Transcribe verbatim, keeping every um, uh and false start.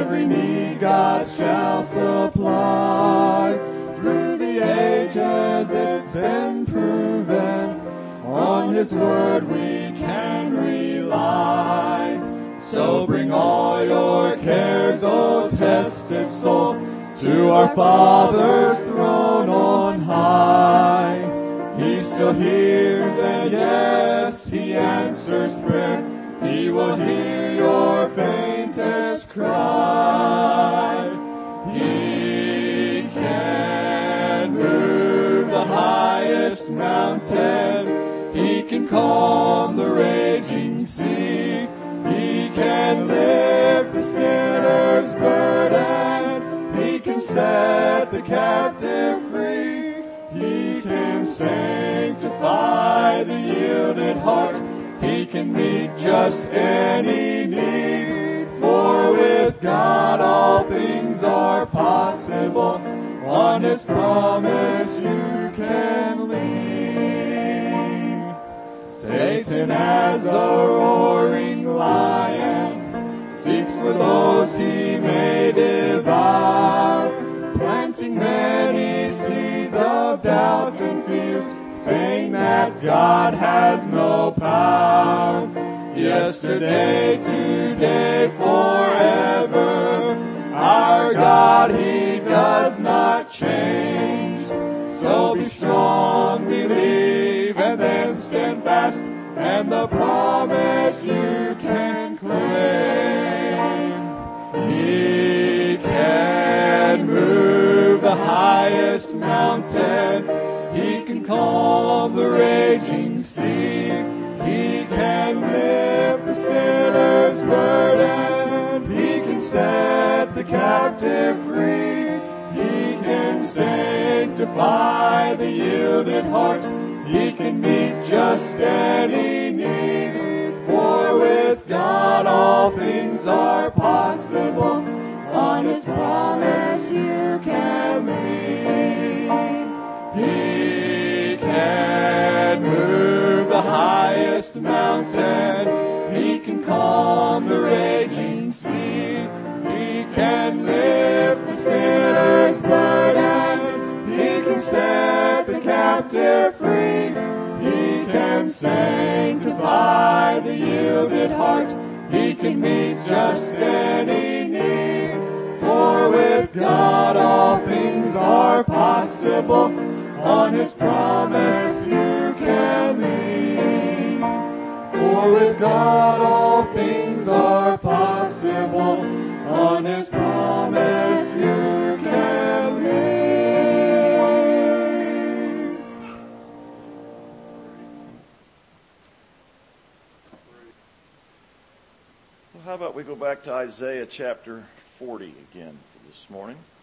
every need God shall supply. Through the ages it's been proven, on His word we can rely. So bring all your cares, O tested soul, to our Father's throne on high. He still hears, and yes, He answers prayer. He will hear your faintest cry. He can move the highest mountain. He can calm the raging sea. He can lift the sinner's burden. He can set the captive free. He can sanctify the yielded heart. He can meet just any need. For with God all things are possible. On His promise you can lean. Satan as a roaring lion seeks for those he may devour, planting many seeds of doubt and fears, saying that God has no power. Yesterday, today, forever, our God, He does not change. So be strong, believe, and then stand fast, and the promise you can claim. He can move the highest mountain. He can calm the raging sea. He can lift the sinner's burden. He can set the captive free. He can sanctify the yielded heart. He can meet just any need. For with God all things are possible. On His promise you can lean. He can move the highest mountain. He can calm the raging sea. He can lift the sinner's burden. He can set the captive free. He can sanctify the yielded heart. He can meet just any need. For with God all things are possible. On His promise you can lean. For with God all things are possible. On His promise you can lean. Well, how about we go back to Isaiah chapter forty again for this morning.